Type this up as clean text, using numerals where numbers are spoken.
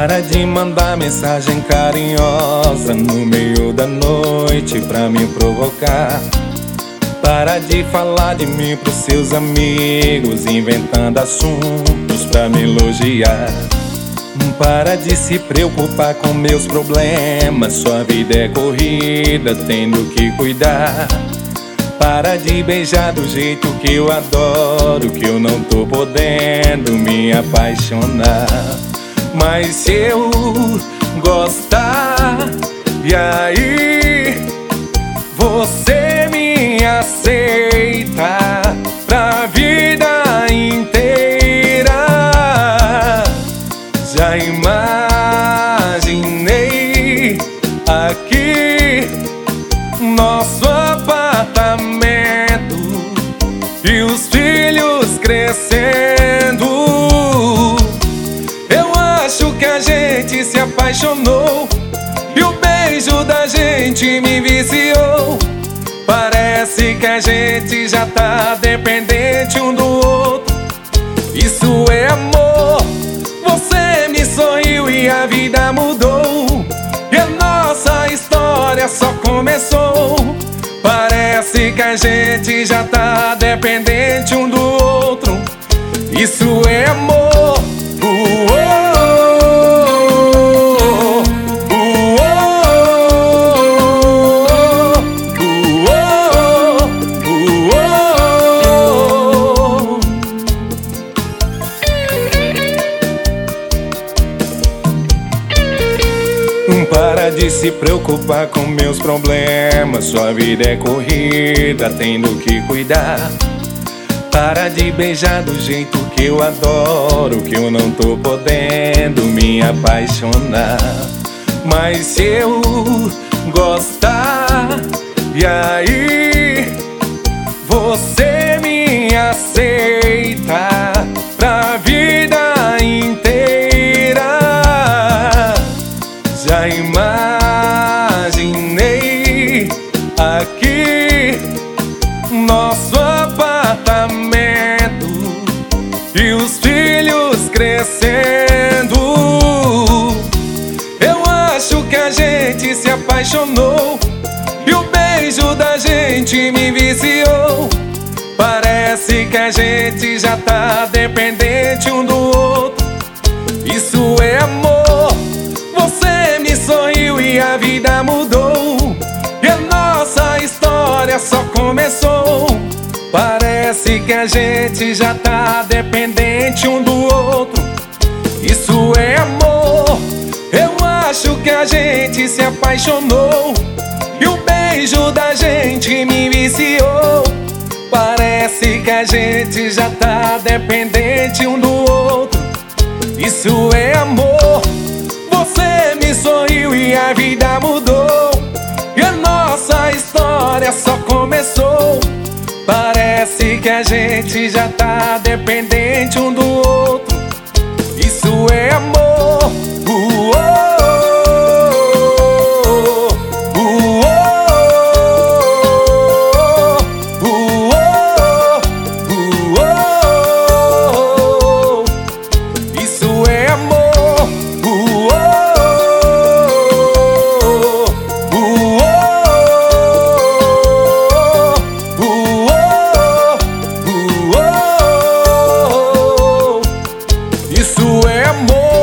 Para de mandar mensagem carinhosa no meio da noite pra me provocar. Para de falar de mim pros seus amigos, inventando assuntos pra me elogiar. Para de se preocupar com meus problemas, sua vida é corrida, tendo que cuidar. Para de beijar do jeito que eu adoro, que eu não tô podendo me apaixonar. Mas se eu gostar, e aí você me aceita pra vida inteira. Já imaginei aqui nosso apartamento e os filhos crescendo. Eu acho que a gente se apaixonou e o beijo da gente me viciou. Parece que a gente já tá dependente um do outro. Isso é amor. Você me sorriu e a vida mudou, e a nossa história só começou. Parece que a gente já tá dependente um do outro. Isso é amor. Para de se preocupar com meus problemas, sua vida é corrida, tendo que cuidar. Para de beijar do jeito que eu adoro, que eu não tô podendo me apaixonar. Mas se eu gostar, e aí você me aceita pra vida inteira. Já imaginei aqui nosso apartamento e os filhos crescendo. Eu acho que a gente se apaixonou e o beijo da gente me viciou. Parece que a gente já tá dependente um do outro. Isso é amor. Você me sorriu e a vida mudou, e a nossa história só começou. Parece que a gente já tá dependente um do outro. Isso é amor. Eu acho que a gente se apaixonou e o beijo da gente me viciou. Parece que a gente já tá dependente um do outro. Isso é amor. Você me sorriu e a vida mudou, e a nossa história só começou. Parece que a gente já tá dependente um do outro. Isso é amor. Isso é amor. Isso é amor.